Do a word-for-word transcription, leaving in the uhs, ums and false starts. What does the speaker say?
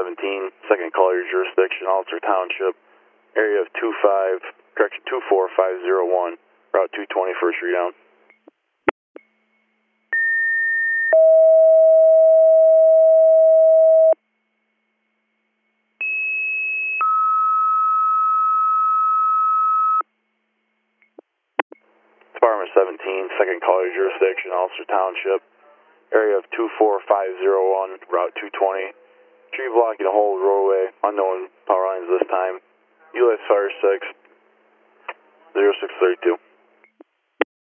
seventeen, second call your jurisdiction, Alter Township, area of two five, correction two four five zero one, route two twenty, first readout. Department seventeen, second call your jurisdiction, Alter Township, area of two four five zero one, route two twenty. Tree blocking the whole roadway, unknown power lines this time. U S Fire six, zero six thirty-two.